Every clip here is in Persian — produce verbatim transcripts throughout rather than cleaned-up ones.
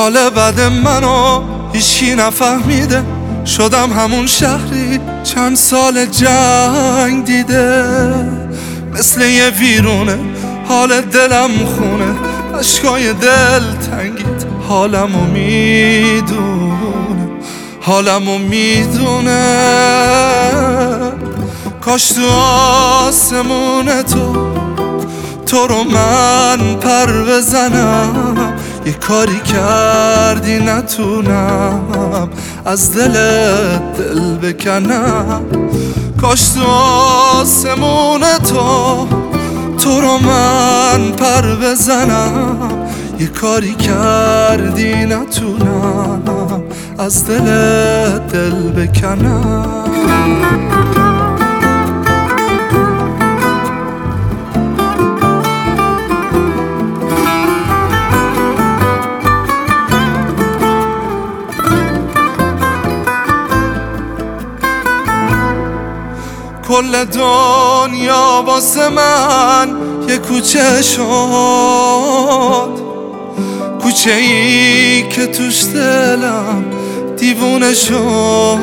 حال بد منو هیچکی نفهمیده، شدم همون شهری چند سال جنگ دیده. مثل یه ویرونه حال دلم خونه، عشقای دل تنگید حالمو میدونه، حالمو میدونه. کاش تو آسمون تو تو رو من پر بزنم، یه کاری کردی نتونم از دلت دل بکنم. کاش تو آسمون تو تو رو من پر بزنم، یه کاری کردی نتونم از دلت دل بکنم. کل دنیا واسه من یه کوچه شد، کوچه ای که توش دلم دیوونه شد.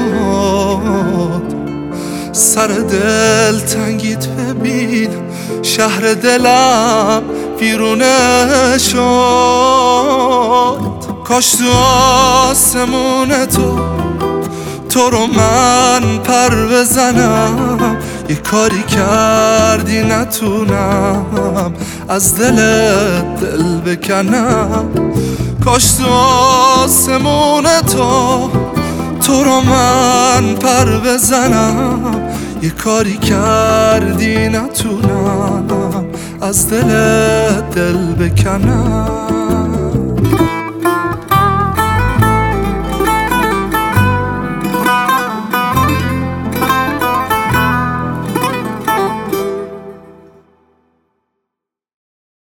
سر دل تنگید ببین شهر دلم ویرونه شد. کاش تو آسمون تو تو رو من پر بزنم، یه کاری کردی نتونم از دلت دل بکنم. کاش تو آسمون تو تو رو من پر بزنم، یه کاری کردی نتونم از دلت دل بکنم.